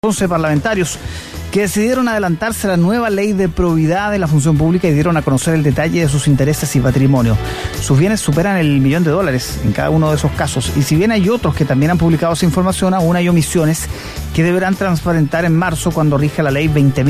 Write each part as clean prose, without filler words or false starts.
11 parlamentarios que decidieron adelantarse a la nueva ley de probidad de la función pública y dieron a conocer el detalle de sus intereses y patrimonio. Sus bienes superan el $1.000.000 en cada uno de esos casos. Y si bien hay otros que también han publicado esa información, aún hay omisiones que deberán transparentar en marzo cuando rija la ley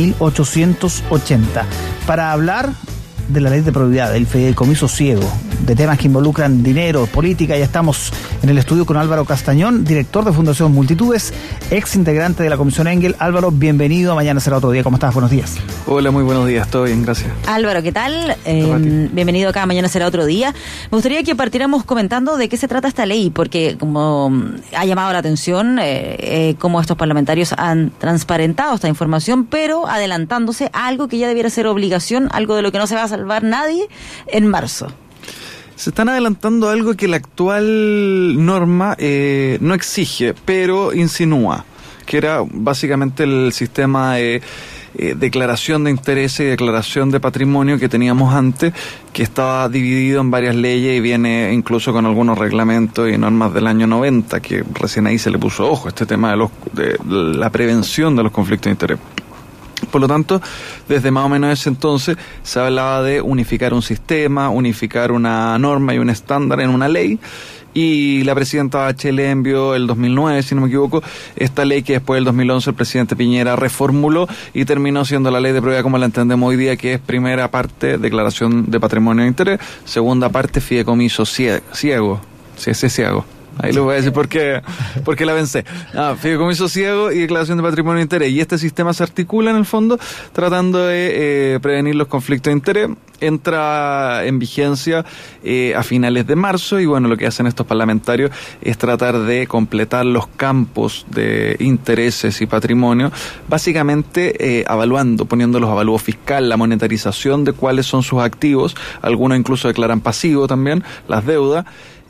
20.880. Para hablar de la ley de probidad, del fideicomiso ciego, de temas que involucran dinero, política, ya estamos en el estudio con Álvaro Castañón, director de Fundación Multitudes, ex integrante de la Comisión Engel. Álvaro, bienvenido, mañana será otro día. ¿Cómo estás? Buenos días. Hola, muy buenos días, todo bien, gracias. Álvaro, ¿qué tal? Bienvenido acá, mañana será otro día. Me gustaría que partiéramos comentando de qué se trata esta ley, porque como ha llamado la atención cómo estos parlamentarios han transparentado esta información, pero adelantándose a algo que ya debiera ser obligación, algo de lo que no se va a salvar nadie en marzo. Se están adelantando algo que la actual norma no exige, pero insinúa, que era básicamente el sistema de declaración de intereses y declaración de patrimonio que teníamos antes, que estaba dividido en varias leyes y viene incluso con algunos reglamentos y normas del año 90, que recién ahí se le puso ojo este tema de la prevención de los conflictos de interés. Por lo tanto, desde más o menos ese entonces se hablaba de unificar un sistema, unificar una norma y un estándar en una ley, y la presidenta Bachelet envió el 2009, si no me equivoco, esta ley que después del 2011 el presidente Piñera reformuló y terminó siendo la ley de probidad como la entendemos hoy día, que es primera parte, declaración de patrimonio de interés, segunda parte, fideicomiso ciego, si ese ciego. Ahí les voy a decir por qué la vencé. Fideicomiso ciego y declaración de patrimonio de interés. Y este sistema se articula en el fondo tratando de prevenir los conflictos de interés. Entra en vigencia a finales de marzo y bueno, lo que hacen estos parlamentarios es tratar de completar los campos de intereses y patrimonio, básicamente evaluando, poniendo los avalúos fiscal, la monetarización de cuáles son sus activos. Algunos incluso declaran pasivo también, las deudas.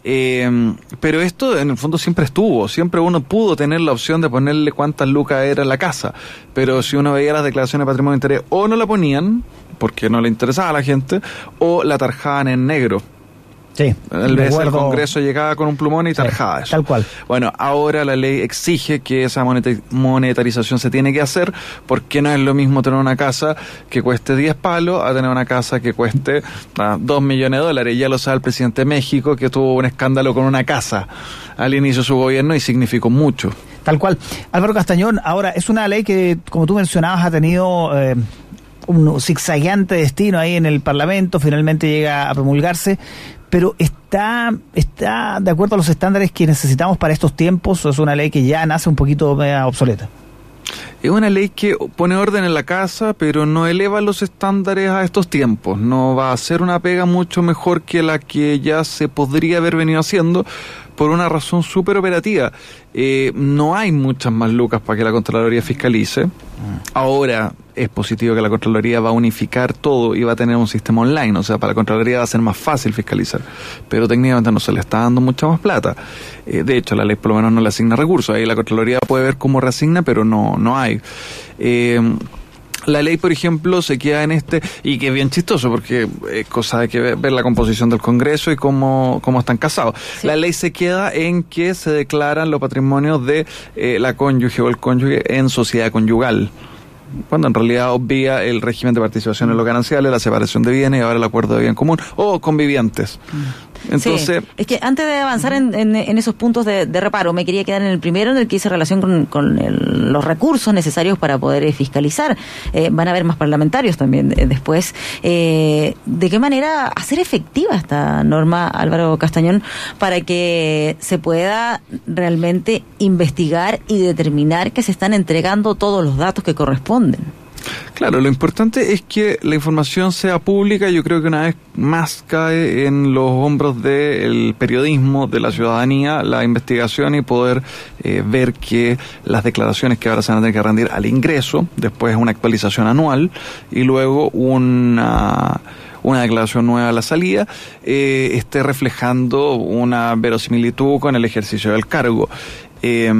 Pero esto en el fondo siempre estuvo, siempre uno pudo tener la opción de ponerle cuántas lucas era la casa, pero si uno veía las declaraciones de patrimonio de interés, o no la ponían porque no le interesaba a la gente, o la tarjaban en negro. Sí, el Congreso llegaba con un plumón y tarjaba eso. Tal cual. Bueno, ahora la ley exige que esa monetarización se tiene que hacer, porque no es lo mismo tener una casa que cueste 10 palos a tener una casa que cueste $2 millones. Ya lo sabe el presidente de México, que tuvo un escándalo con una casa al inicio de su gobierno y significó mucho. Tal cual. Álvaro Castañón, ahora es una ley que, como tú mencionabas, ha tenido un zigzagueante destino ahí en el Parlamento, finalmente llega a promulgarse, pero está de acuerdo a los estándares que necesitamos para estos tiempos, o es una ley que ya nace un poquito obsoleta. Es una ley que pone orden en la casa, pero no eleva los estándares a estos tiempos. No va a ser una pega mucho mejor que la que ya se podría haber venido haciendo, por una razón súper operativa. No hay muchas más lucas para que la Contraloría fiscalice. Ahora es positivo que la Contraloría va a unificar todo y va a tener un sistema online, o sea, para la Contraloría va a ser más fácil fiscalizar, pero técnicamente no se le está dando mucha más plata. De hecho, la ley por lo menos no le asigna recursos, ahí la Contraloría puede ver cómo reasigna, pero no hay. La ley, por ejemplo, se queda en y que es bien chistoso, porque es cosa de que ver la composición del Congreso y cómo están casados. Sí. La ley se queda en que se declaran los patrimonios de la cónyuge o el cónyuge en sociedad conyugal, cuando en realidad obvia el régimen de participación en los gananciales, la separación de bienes y ahora el acuerdo de bien común, o convivientes. Entonces, sí, es que antes de avanzar en esos puntos de reparo, me quería quedar en el primero, en el que hice relación con los recursos necesarios para poder fiscalizar. Van a haber más parlamentarios también después. ¿De qué manera hacer efectiva esta norma, Álvaro Castañón, para que se pueda realmente investigar y determinar que se están entregando todos los datos que corresponden? Claro, lo importante es que la información sea pública. Yo creo que una vez más cae en los hombros del periodismo, de la ciudadanía, la investigación y poder ver que las declaraciones que ahora se van a tener que rendir al ingreso, después una actualización anual y luego una declaración nueva a la salida, esté reflejando una verosimilitud con el ejercicio del cargo.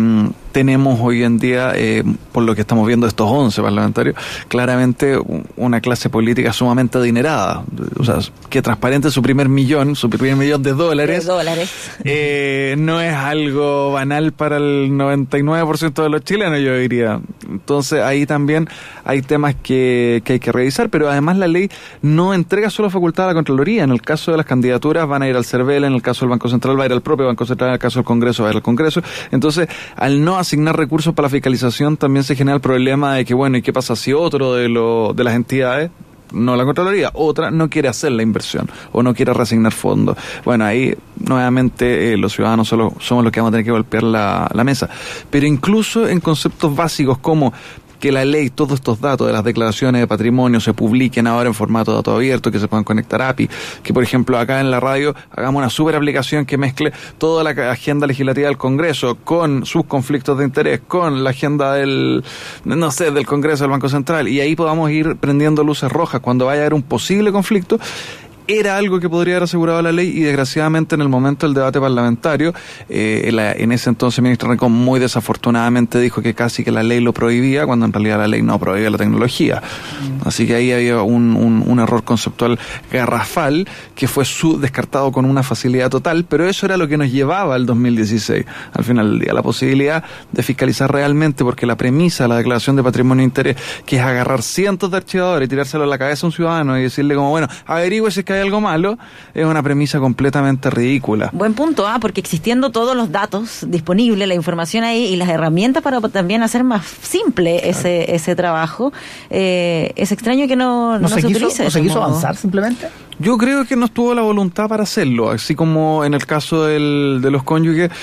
tenemos hoy en día, por lo que estamos viendo estos 11 parlamentarios, claramente una clase política sumamente adinerada. O sea, que transparente su primer millón de dólares. No es algo banal para el 99% de los chilenos, yo diría. Entonces ahí también hay temas que hay que revisar, pero además la ley no entrega solo facultad a la Contraloría. En el caso de las candidaturas van a ir al CERVEL, en el caso del Banco Central va a ir al propio Banco Central, en el caso del Congreso va a ir al Congreso. Entonces, al no asignar recursos para la fiscalización, también se genera el problema de que, bueno, ¿y qué pasa si otro de las entidades, no la Contraloría, otra no quiere hacer la inversión o no quiere reasignar fondos? Bueno, ahí nuevamente los ciudadanos solo somos los que vamos a tener que golpear la mesa. Pero incluso en conceptos básicos como que la ley, todos estos datos de las declaraciones de patrimonio se publiquen ahora en formato de dato abierto, que se puedan conectar API, que por ejemplo acá en la radio hagamos una super aplicación que mezcle toda la agenda legislativa del Congreso con sus conflictos de interés, con la agenda del Congreso, del Banco Central, y ahí podamos ir prendiendo luces rojas cuando vaya a haber un posible conflicto. Era algo que podría haber asegurado la ley y desgraciadamente en el momento del debate parlamentario, en ese entonces el ministro Rincón muy desafortunadamente dijo que casi que la ley lo prohibía, cuando en realidad la ley no prohibía la tecnología. Así que ahí había un error conceptual garrafal que fue descartado con una facilidad total, pero eso era lo que nos llevaba al 2016, al final del día, la posibilidad de fiscalizar realmente, porque la premisa de la declaración de patrimonio e interés, que es agarrar cientos de archivadores y tirárselo a la cabeza a un ciudadano y decirle como, bueno, averigüe si es que hay algo malo, es una premisa completamente ridícula. Buen punto, porque existiendo todos los datos disponibles, la información ahí y las herramientas para también hacer más simple ese trabajo, es extraño que no se utilice. ¿No se quiso avanzar simplemente? Yo creo que no estuvo la voluntad para hacerlo, así como en el caso de los cónyuges.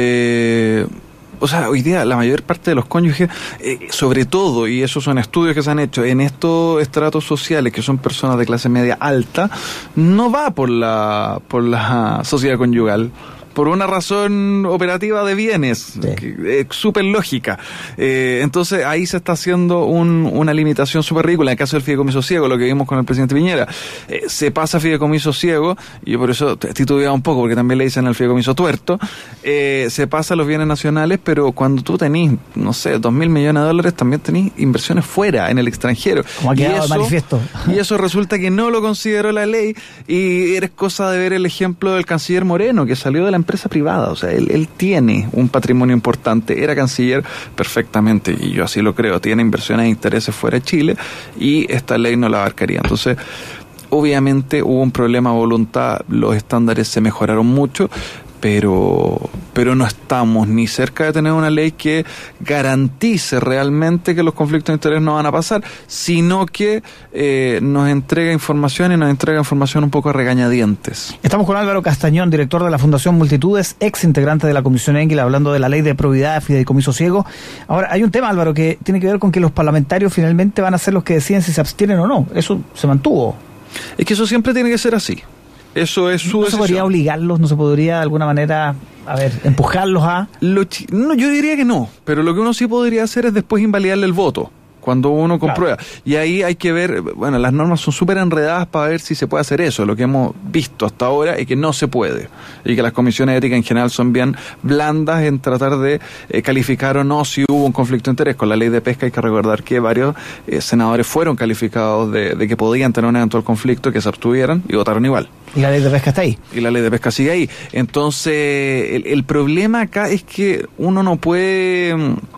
O sea, hoy día la mayor parte de los cónyuges, sobre todo, y esos son estudios que se han hecho, en estos estratos sociales, que son personas de clase media alta, no va por la sociedad conyugal, por una razón operativa de bienes, súper lógica. Entonces ahí se está haciendo una limitación súper ridícula. En el caso del fideicomiso ciego, lo que vimos con el presidente Piñera, se fideicomiso ciego, y yo por eso titubeaba un poco, porque también le dicen el fideicomiso tuerto, se pasa los bienes nacionales, pero cuando tú tenés, no sé, 2.000 millones de dólares, también tenés inversiones fuera, en el extranjero. Como ha quedado el manifiesto. Y eso resulta que no lo consideró la ley, y eres cosa de ver el ejemplo del canciller Moreno, que salió de la empresa privada. O sea, él tiene un patrimonio importante, era canciller perfectamente, y yo así lo creo, tiene inversiones e intereses fuera de Chile, y esta ley no la abarcaría. Entonces, obviamente hubo un problema de voluntad, los estándares se mejoraron mucho, pero no estamos ni cerca de tener una ley que garantice realmente que los conflictos de interés no van a pasar, sino que nos entrega información, y nos entrega información un poco a regañadientes. Estamos con Álvaro Castañón, director de la Fundación Multitudes, ex integrante de la Comisión Engel, hablando de la ley de probidad de fideicomiso ciego. Ahora, hay un tema, Álvaro, que tiene que ver con que los parlamentarios finalmente van a ser los que deciden si se abstienen o no. Eso se mantuvo. Es que eso siempre tiene que ser así. Eso es su decisión. ¿No se podría obligarlos? ¿No se podría de alguna manera, empujarlos a...? No, yo diría que no, pero lo que uno sí podría hacer es después invalidarle el voto, cuando uno comprueba. Claro. Y ahí hay que ver, bueno, las normas son súper enredadas para ver si se puede hacer eso. Lo que hemos visto hasta ahora es que no se puede, y que las comisiones éticas en general son bien blandas en tratar de calificar o no si hubo un conflicto de interés. Con la ley de pesca hay que recordar que varios senadores fueron calificados de que podían tener un eventual conflicto, que se abstuvieran y votaron igual. Y la ley de pesca está ahí. Y la ley de pesca sigue ahí. Entonces, el problema acá es que uno no puede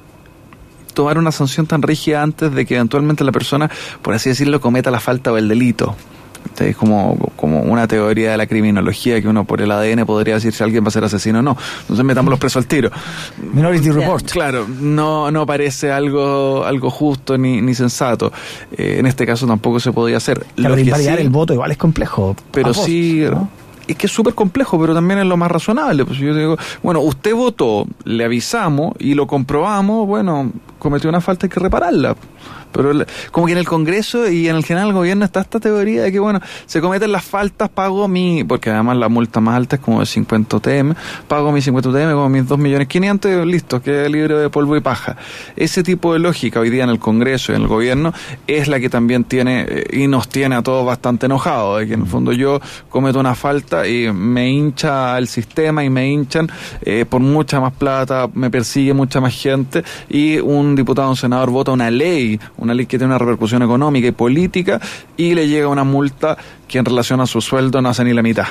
tomar una sanción tan rígida antes de que eventualmente la persona, por así decirlo, cometa la falta o el delito. Es como una teoría de la criminología, que uno por el ADN podría decir si alguien va a ser asesino o no. Entonces metámoslos presos al tiro. Minority Report. Claro, no parece algo justo ni sensato. En este caso tampoco se podía hacer. Claro, invalidar el voto igual es complejo. Pero sí, ¿no? Es que es súper complejo, pero también es lo más razonable. Pues yo digo, bueno, usted votó, le avisamos y lo comprobamos, bueno, cometió una falta, hay que repararla. Pero como que en el Congreso y en el general del gobierno está esta teoría de que, bueno, se cometen las faltas, porque además la multa más alta es como de 50 UTM, pago mis 50 UTM, como mis 2.500.000, listo, queda libre de polvo y paja. Ese tipo de lógica hoy día en el Congreso y en el gobierno es la que también tiene y nos tiene a todos bastante enojados, de que en el fondo yo cometo una falta y me hincha el sistema y me hinchan por mucha más plata, me persigue mucha más gente, y un diputado o un senador vota una ley que tiene una repercusión económica y política, y le llega una multa que en relación a su sueldo no hace ni la mitad.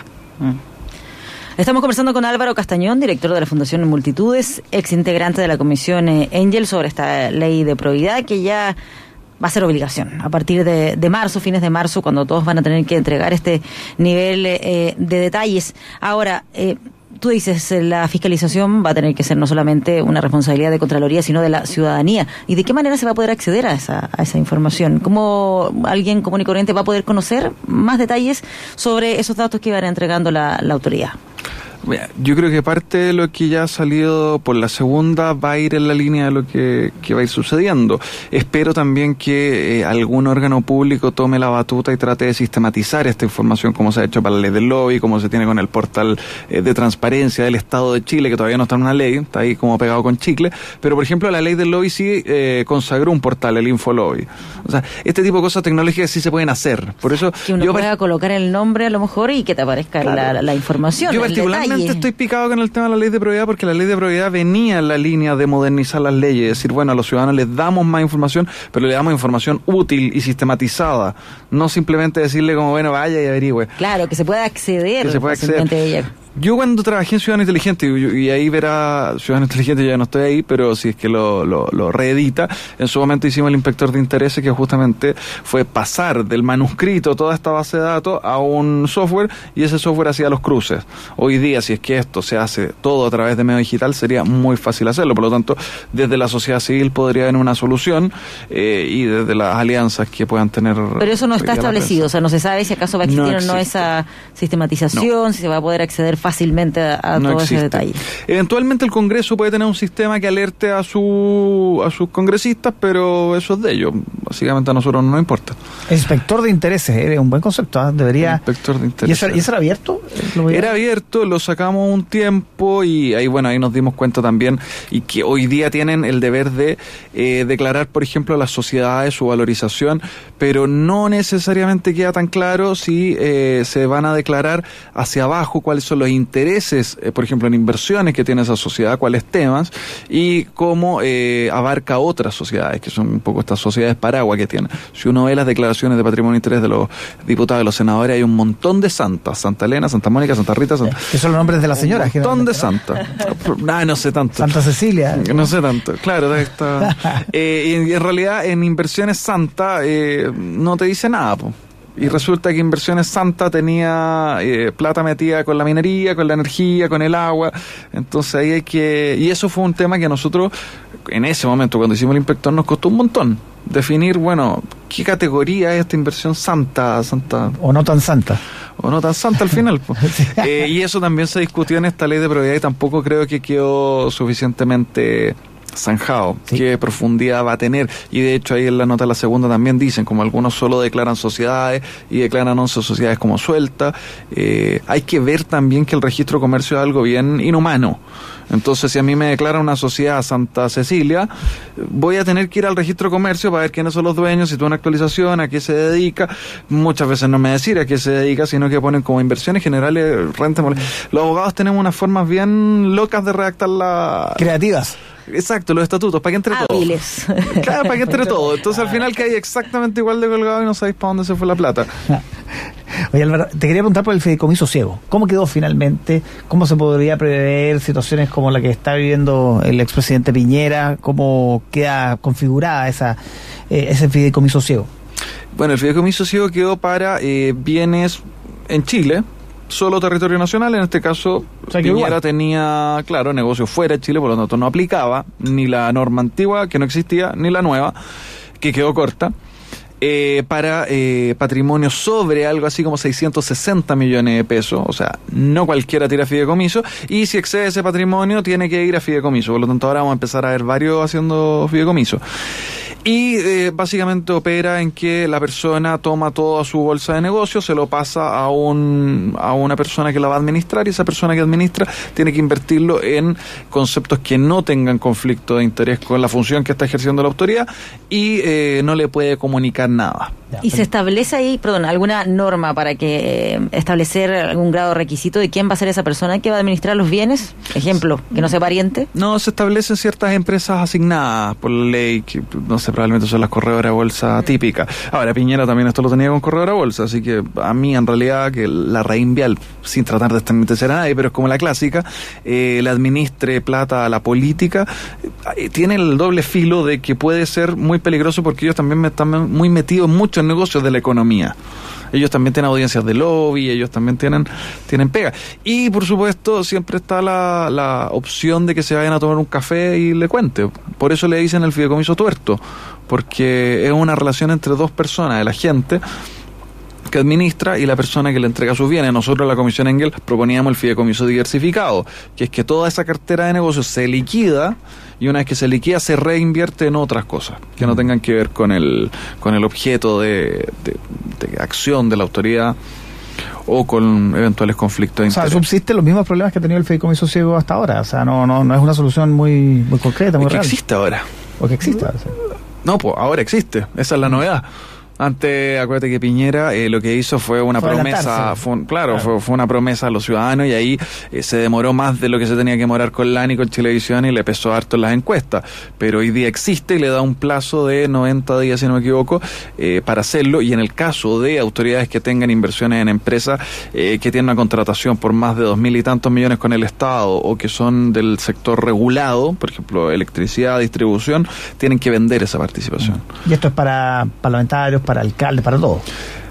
Estamos conversando con Álvaro Castañón, director de la Fundación Multitudes, ex integrante de la Comisión Engel, sobre esta ley de probidad que ya va a ser obligación a partir de marzo, fines de marzo, cuando todos van a tener que entregar este nivel de detalles. Ahora, tú dices, la fiscalización va a tener que ser no solamente una responsabilidad de Contraloría, sino de la ciudadanía. ¿Y de qué manera se va a poder acceder a esa información? ¿Cómo alguien común y corriente va a poder conocer más detalles sobre esos datos que va a ir entregando la autoridad? Yo creo que parte de lo que ya ha salido por la segunda va a ir en la línea de lo que va a ir sucediendo. Espero también que algún órgano público tome la batuta y trate de sistematizar esta información, como se ha hecho para la ley del lobby, como se tiene con el portal de transparencia del Estado de Chile, que todavía no está en una ley, está ahí como pegado con chicle, pero por ejemplo la ley del lobby sí consagró un portal, el Infolobby. O sea, este tipo de cosas tecnológicas sí se pueden hacer. Por eso que uno pueda colocar el nombre a lo mejor y que te aparezca, claro, la información. Yo particularmente estoy picado con el tema de la ley de probidad, porque la ley de probidad venía en la línea de modernizar las leyes, es decir, bueno, a los ciudadanos les damos más información, pero le damos información útil y sistematizada, no simplemente decirle como, bueno, vaya y averigüe. Claro, que se pueda acceder. Que se pueda acceder. Ella. Yo cuando trabajé en Ciudadano Inteligente, y ahí verá, Ciudadano Inteligente ya no estoy ahí, pero si es que lo reedita, en su momento hicimos el inspector de intereses, que justamente fue pasar del manuscrito toda esta base de datos a un software, y ese software hacía los cruces. Hoy día, si es que esto se hace todo a través de medio digital, sería muy fácil hacerlo. Por lo tanto, desde la sociedad civil podría haber una solución, y desde las alianzas que puedan tener. Pero eso no está establecido, o sea, no se sabe si acaso va a existir o no esa sistematización, si se va a poder acceder fácilmente a todo ese detalle. Eventualmente el Congreso puede tener un sistema que alerte a sus congresistas, pero eso es de ellos. Básicamente a nosotros no nos importa. Inspector de intereses, es un buen concepto, ¿eh? Debería. Inspector de intereses. ¿Y eso era abierto? Era abierto, lo sacamos un tiempo y ahí nos dimos cuenta también, y que hoy día tienen el deber de declarar, por ejemplo, a las sociedades su valorización, pero no necesariamente queda tan claro si se van a declarar hacia abajo cuáles son los intereses, por ejemplo, en inversiones que tiene esa sociedad, cuáles temas, y cómo abarca otras sociedades, que son un poco estas sociedades paraguas que tienen. Si uno ve las declaraciones de patrimonio e interés de los diputados, de los senadores, hay un montón de santas: Santa Elena, Santa Mónica, Santa Rita, que son los nombres de las señoras. Un montón de santas. No sé tanto. Santa Cecilia. No sé tanto, claro. Y en realidad en Inversiones Santa no te dice nada, po. Y resulta que Inversiones Santa tenía plata metida con la minería, con la energía, con el agua. Entonces ahí hay que... Y eso fue un tema que a nosotros, en ese momento, cuando hicimos el inspector, nos costó un montón definir, bueno, qué categoría es esta inversión santa. O no tan santa. O no tan santa al final. Y eso también se discutió en esta ley de probidad y tampoco creo que quedó suficientemente zanjado, sí. Qué profundidad va a tener, y de hecho ahí en la nota de la segunda también dicen, como algunos solo declaran sociedades y declaran 11 sociedades como sueltas. Hay que ver también que el registro de comercio es algo bien inhumano. Entonces, si a mí me declaran una sociedad Santa Cecilia, voy a tener que ir al registro de comercio para ver quiénes son los dueños, si tuvo una actualización, a qué se dedica. Muchas veces no me decir a qué se dedica, sino que ponen como inversiones generales, renta. Los abogados tenemos unas formas bien locas de redactar creativas. Exacto, los estatutos, para que entre hábiles. Todo. Claro, para que entre todo. Entonces al final que hay exactamente igual de colgado y no sabéis para dónde se fue la plata. Oye, Álvaro, te quería preguntar por el fideicomiso ciego. ¿Cómo quedó finalmente? ¿Cómo se podría prever situaciones como la que está viviendo el expresidente Piñera? ¿Cómo queda configurada ese fideicomiso ciego? Bueno, el fideicomiso ciego quedó para bienes en Chile, solo territorio nacional. En este caso, o sea, Piñera tenía, claro, negocios fuera de Chile, por lo tanto no aplicaba ni la norma antigua, que no existía, ni la nueva, que quedó corta. para patrimonio sobre algo así como 660 millones de pesos, o sea, no cualquiera tira fideicomiso, y si excede ese patrimonio tiene que ir a fideicomiso, por lo tanto ahora vamos a empezar a ver varios haciendo fideicomiso. Y básicamente opera en que la persona toma toda su bolsa de negocio, se lo pasa a una persona que la va a administrar, y esa persona que administra tiene que invertirlo en conceptos que no tengan conflicto de interés con la función que está ejerciendo la autoridad, y no le puede comunicar nada. ¿Y se establece ahí, alguna norma para que establecer algún grado de requisito de quién va a ser esa persona que va a administrar los bienes? Ejemplo, que no sea pariente. No, se establecen ciertas empresas asignadas por la ley, que no sé, probablemente son las corredoras de bolsa típicas. Ahora, Piñera también esto lo tenía con corredora de bolsa, así que a mí en realidad que la Reinvial, sin tratar de estigmatizar a nadie, pero es como la clásica, le administre plata a la política, tiene el doble filo de que puede ser muy peligroso porque ellos también están muy metidos en muchos negocios de la economía. Ellos también tienen audiencias de lobby, ellos también tienen pega. Y por supuesto siempre está la opción de que se vayan a tomar un café y le cuente. Por eso le dicen el fideicomiso tuerto, porque es una relación entre dos personas, el agente que administra y la persona que le entrega sus bienes. Nosotros en la Comisión Engel proponíamos el fideicomiso diversificado, que es que toda esa cartera de negocios se liquida, y una vez que se liquida se reinvierte en otras cosas que no tengan que ver con el objeto de acción de la autoridad o con eventuales conflictos de interés. O sea, subsisten los mismos problemas que ha tenido el fideicomiso ciego hasta ahora. O sea, no es una solución muy concreta, muy real. Que existe ahora. ¿O que existe ahora? Sí. No, pues ahora existe. Esa es la novedad. Antes, acuérdate que Piñera lo que hizo fue una promesa, fue una promesa a los ciudadanos, y ahí se demoró más de lo que se tenía que demorar con LAN y con Chilevisión, y le pesó harto en las encuestas. Pero hoy día existe y le da un plazo de 90 días, si no me equivoco, para hacerlo, y en el caso de autoridades que tengan inversiones en empresas que tienen una contratación por más de 2.000 y tantos millones con el Estado, o que son del sector regulado, por ejemplo, electricidad, distribución, tienen que vender esa participación. ¿Y esto es para parlamentarios, para alcaldes, para todo?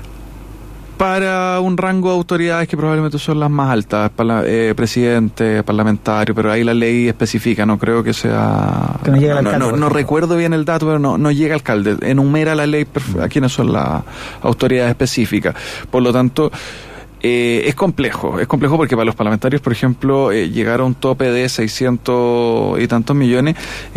Para un rango de autoridades que probablemente son las más altas, presidente, parlamentario, pero ahí la ley especifica, no creo que sea... Que no llega al alcalde. No recuerdo bien el dato, pero no llega al alcalde. Enumera la ley a quiénes son las autoridades específicas. Por lo tanto, es complejo porque para los parlamentarios, por ejemplo, llegar a un tope de 600 y tantos millones...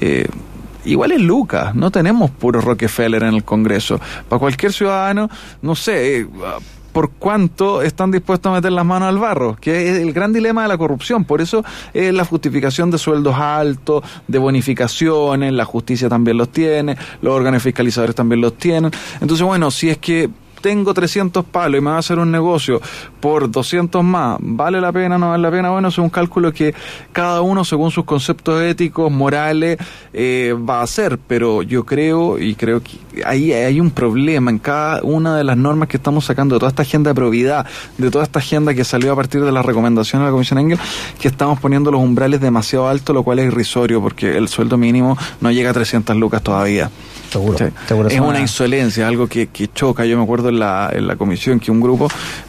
igual es lucas, no tenemos puro Rockefeller en el Congreso. Para cualquier ciudadano, no sé, por cuánto están dispuestos a meter las manos al barro, que es el gran dilema de la corrupción. Por eso la justificación de sueldos altos, de bonificaciones, la justicia también los tiene, los órganos fiscalizadores también los tienen. Entonces, bueno, si es que tengo 300 palos y me va a hacer un negocio por 200 más, ¿vale la pena, no vale la pena? Bueno, es un cálculo que cada uno, según sus conceptos éticos, morales, va a hacer, pero yo creo que ahí hay un problema en cada una de las normas que estamos sacando de toda esta agenda de probidad, de toda esta agenda que salió a partir de las recomendaciones de la Comisión Engel, que estamos poniendo los umbrales demasiado altos, lo cual es irrisorio, porque el sueldo mínimo no llega a 300 lucas todavía. Seguro. Es una insolencia, algo que choca. Yo me acuerdo en la comisión que un grupo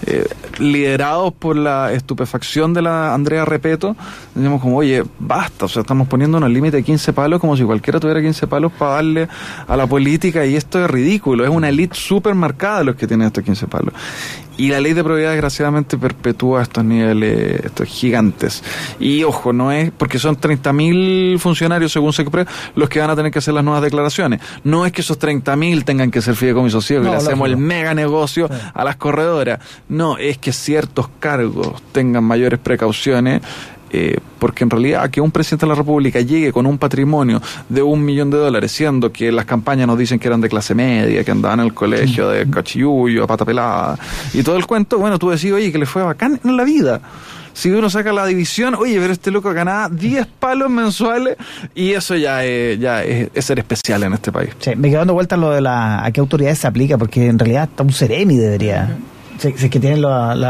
liderados por la estupefacción de la Andrea Repeto, decíamos como, oye, basta, o sea, estamos poniendo unos límites de 15 palos como si cualquiera tuviera 15 palos para darle a la política, y esto es ridículo, es una élite súper marcada los que tienen estos 15 palos. Y la ley de probidad desgraciadamente perpetúa estos niveles, estos gigantes. Y ojo, no es porque son 30.000 funcionarios según SECPRED los que van a tener que hacer las nuevas declaraciones. No es que esos 30.000 tengan que ser fideicomisos ciegos, y le hacemos el mega negocio a las corredoras. No, es que ciertos cargos tengan mayores precauciones. Porque en realidad que un presidente de la República llegue con un patrimonio de $1 millón, siendo que las campañas nos dicen que eran de clase media, que andaban en el colegio de cachiyuyo, a pata pelada, y todo el cuento, bueno, tú decís, oye, que le fue bacán en la vida. Si uno saca la división, oye, pero este loco ganaba 10 palos mensuales, y eso ya es ser especial en este país. Sí, me quedo dando vueltas lo de a qué autoridades se aplica, porque en realidad hasta un Ceremi debería... Si es que tienen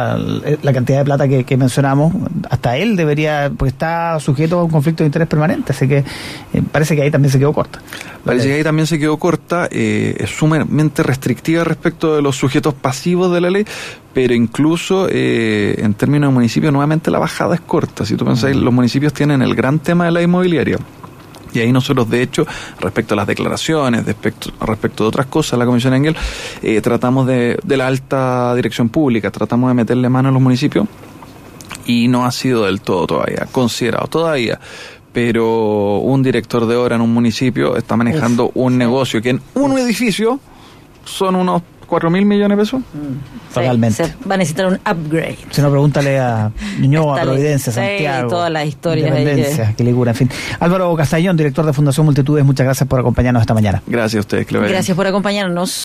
la cantidad de plata que mencionamos, hasta él debería, porque está sujeto a un conflicto de interés permanente, así que parece que ahí también se quedó corta. Parece que ahí también se quedó corta, es sumamente restrictiva respecto de los sujetos pasivos de la ley, pero incluso en términos de municipio, nuevamente la bajada es corta. Si tú pensás, los municipios tienen el gran tema de la inmobiliaria, Y ahí nosotros, de hecho, respecto a las declaraciones, respecto de otras cosas, la Comisión Engel, tratamos de la alta dirección pública, tratamos de meterle mano a los municipios y no ha sido del todo todavía considerado, todavía. Pero un director de obra en un municipio está manejando un negocio que en un edificio son unos 4.000 millones de pesos. Totalmente. Se va a necesitar un upgrade. Si no, pregúntale a Ñuñoa, Providencia, Santiago. Todas las historias. Independencia, Quilicura, en fin. Álvaro Castañón, director de Fundación Multitudes, muchas gracias por acompañarnos esta mañana. Gracias a ustedes, Gracias por acompañarnos.